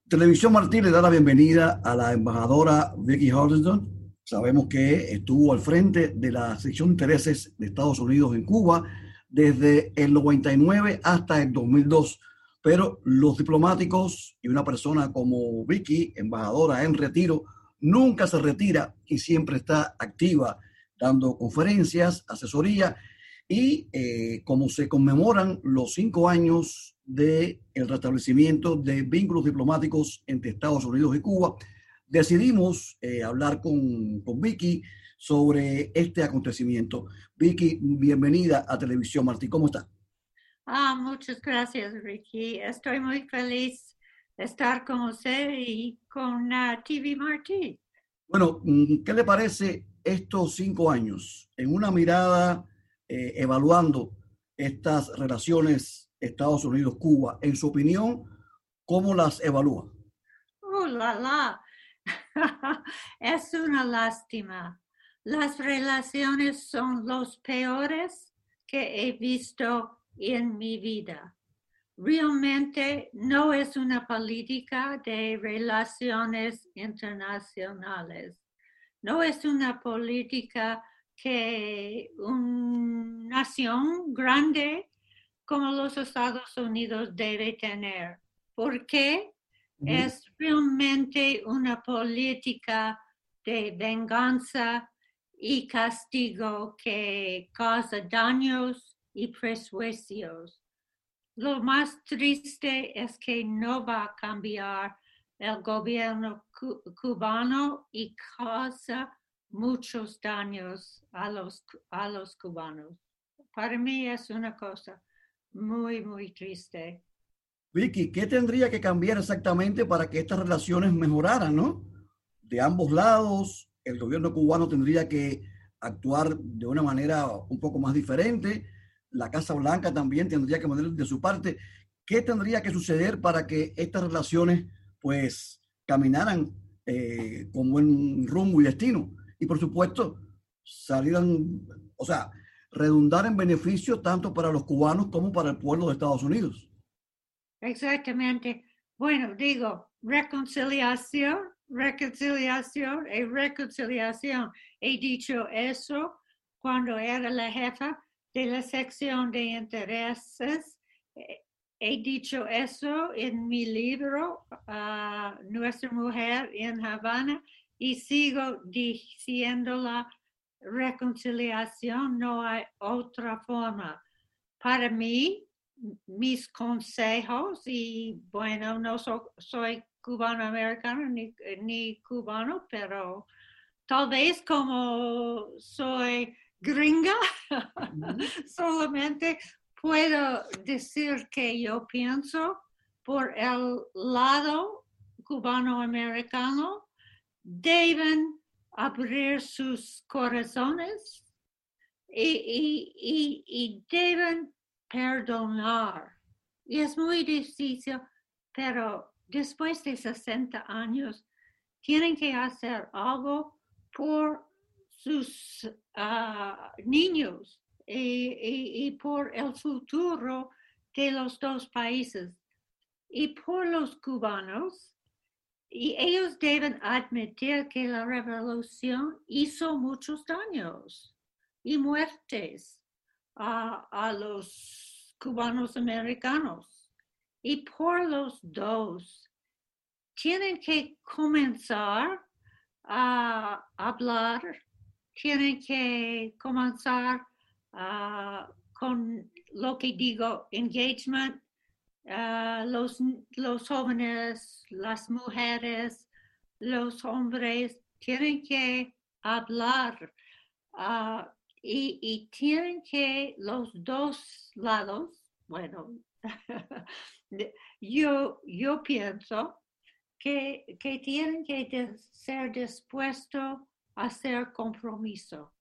Televisión Martí le da la bienvenida a la embajadora Vicky Harleston. Sabemos que estuvo al frente de la sección de intereses de Estados Unidos en Cuba desde el 99 hasta el 2002. Pero los diplomáticos y una persona como Vicky, embajadora en retiro, nunca se retira y siempre está activa dando conferencias, asesoría y como se conmemoran los 5 años del restablecimiento de vínculos diplomáticos entre Estados Unidos y Cuba, decidimos hablar con Vicky sobre este acontecimiento. Vicky, bienvenida a Televisión Martí. ¿Cómo está? Muchas gracias, Ricky. Estoy muy feliz de estar con usted y con TV Martí. Bueno, ¿qué le parece estos 5 años en una mirada evaluando estas relaciones Estados Unidos-Cuba? En su opinión, ¿cómo las evalúa? ¡Oh, la, la! Es una lástima. Las relaciones son los peores que he visto en mi vida. Realmente no es una política de relaciones internacionales. No es una política que una nación grande como los Estados Unidos debe tener. ¿Por qué? Ujú. Es realmente una política de venganza y castigo que causa daños y prejuicios. Lo más triste es que no va a cambiar el gobierno cubano y causa muchos daños a los cubanos. Para mí es una cosa muy, muy triste. Vicky, ¿qué tendría que cambiar exactamente para que estas relaciones mejoraran, ¿no? De ambos lados, el gobierno cubano tendría que actuar de una manera un poco más diferente, la Casa Blanca también tendría que poner de su parte. ¿Qué tendría que suceder para que estas relaciones, pues, caminaran con buen rumbo y destino? Y, por supuesto, salieran, o sea, redundar en beneficio tanto para los cubanos como para el pueblo de Estados Unidos. Exactamente. Bueno, digo, reconciliación, reconciliación y reconciliación. He dicho eso cuando era la jefa de la sección de intereses. He dicho eso en mi libro, Nuestra Mujer en Havana, y sigo diciendo la reconciliación, no hay otra forma. Para mí, mis consejos, y bueno, no soy cubano-americano ni cubano, pero tal vez como soy gringa, solamente puedo decir que yo pienso por el lado cubano-americano, deben abrir sus corazones y deben perdonar. Y es muy difícil, pero después de 60 años tienen que hacer algo por sus niños y por el futuro de los dos países. Y por los cubanos, y ellos deben admitir que la revolución hizo muchos daños y muertes a los cubanos americanos. Y por los dos, tienen que comenzar a hablar, tienen que comenzar con lo que digo, engagement, los jóvenes, las mujeres, los hombres tienen que hablar uh, y tienen que los dos lados, bueno, yo pienso que tienen que ser dispuestos a hacer compromiso.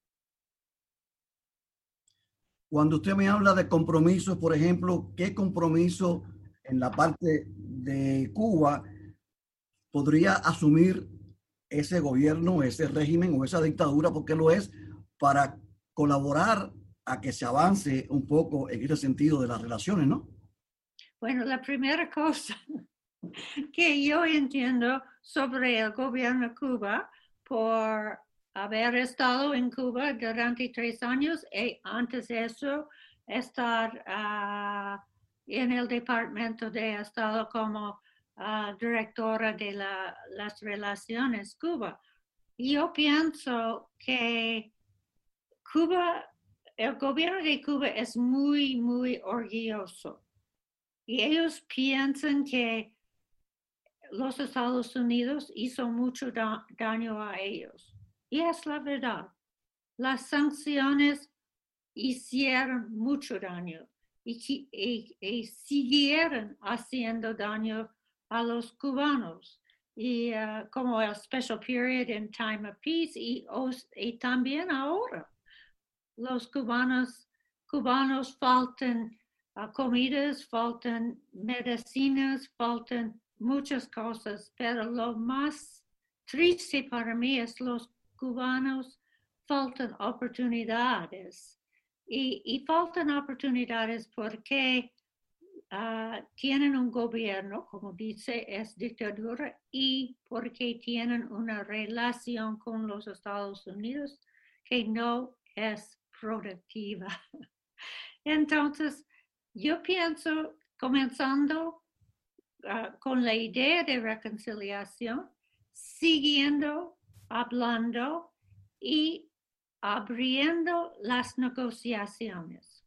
Cuando usted me habla de compromisos, por ejemplo, ¿qué compromiso en la parte de Cuba podría asumir ese gobierno, ese régimen o esa dictadura, porque lo es, para colaborar a que se avance un poco en ese sentido de las relaciones, ¿no? Bueno, la primera cosa que yo entiendo sobre el gobierno de Cuba por haber estado en Cuba durante 3 años y antes de eso estar en el Departamento de Estado como directora de las relaciones Cuba. Yo pienso que Cuba, el gobierno de Cuba es muy, muy orgulloso y ellos piensan que los Estados Unidos hizo mucho daño a ellos. Y es la verdad. Las sanciones hicieron mucho daño y siguieron haciendo daño a los cubanos. Y como el Special Period in Time of Peace y también ahora. Los cubanos faltan comidas, faltan medicinas, faltan muchas cosas, pero lo más triste para mí es los cubanos faltan oportunidades y faltan oportunidades porque tienen un gobierno, como dice, es dictadura y porque tienen una relación con los Estados Unidos que no es productiva. Entonces, yo pienso, comenzando con la idea de reconciliación, siguiendo hablando y abriendo las negociaciones,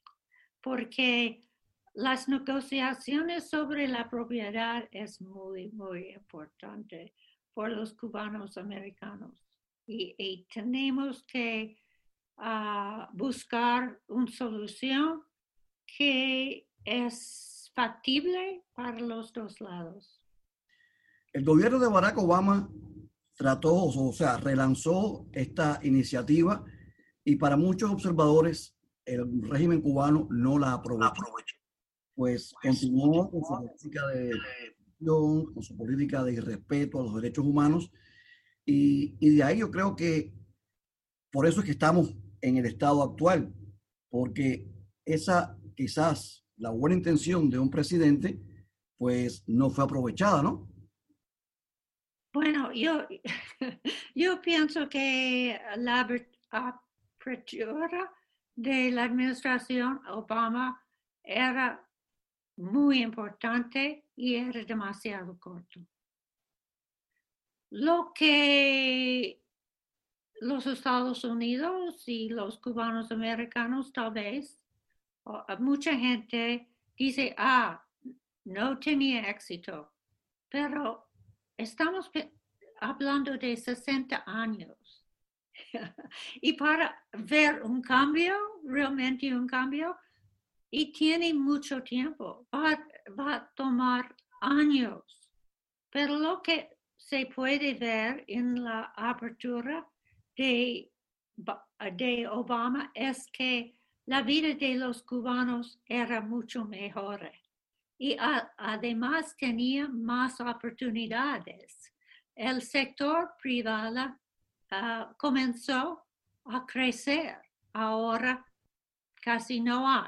porque las negociaciones sobre la propiedad es muy, muy importante por los cubanos americanos y tenemos que buscar una solución que es factible para los dos lados. El gobierno de Barack Obama trató, o sea, relanzó esta iniciativa y para muchos observadores el régimen cubano no la aprovechó, pues continuó con su política con su política de irrespeto a los derechos humanos y de ahí yo creo que por eso es que estamos en el estado actual, porque esa quizás la buena intención de un presidente pues no fue aprovechada, ¿no? Bueno, yo pienso que la apertura de la administración Obama era muy importante y era demasiado corto. Lo que los Estados Unidos y los cubanos americanos tal vez, mucha gente dice, no tenía éxito, pero estamos hablando de 60 años. Y para ver un cambio, realmente un cambio, y tiene mucho tiempo, va a tomar años, pero lo que se puede ver en la apertura de Obama es que la vida de los cubanos era mucho mejor y además tenía más oportunidades. El sector privado comenzó a crecer, ahora casi no hay.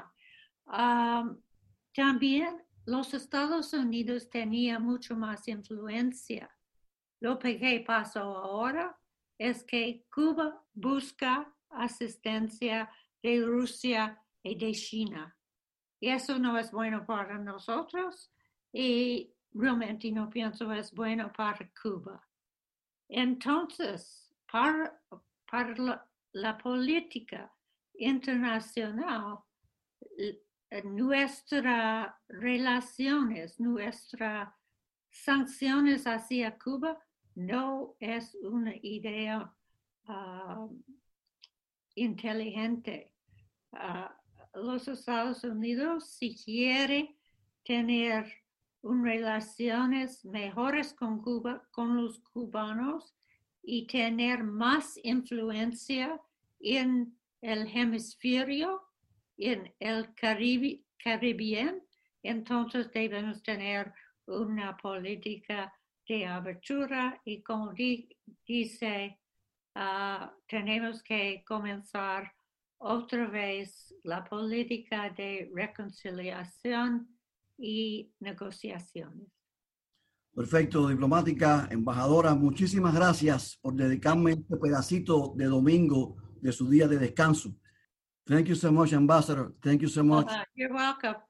También los Estados Unidos tenían mucho más influencia. Lo que pasó ahora es que Cuba busca asistencia de Rusia y de China. Y eso no es bueno para nosotros y realmente no pienso es bueno para Cuba. Entonces, para la política internacional, nuestras relaciones, nuestras sanciones hacia Cuba no es una idea inteligente. Los Estados Unidos, si quiere tener relaciones mejores con Cuba, con los cubanos y tener más influencia en el hemisferio, en el Caribe, entonces debemos tener una política de abertura y como dice, tenemos que comenzar otra vez la política de reconciliación y negociaciones. Perfecto, diplomática, embajadora, muchísimas gracias por dedicarme este pedacito de domingo de su día de descanso. Thank you so much, Ambassador. Thank you so much. You're welcome.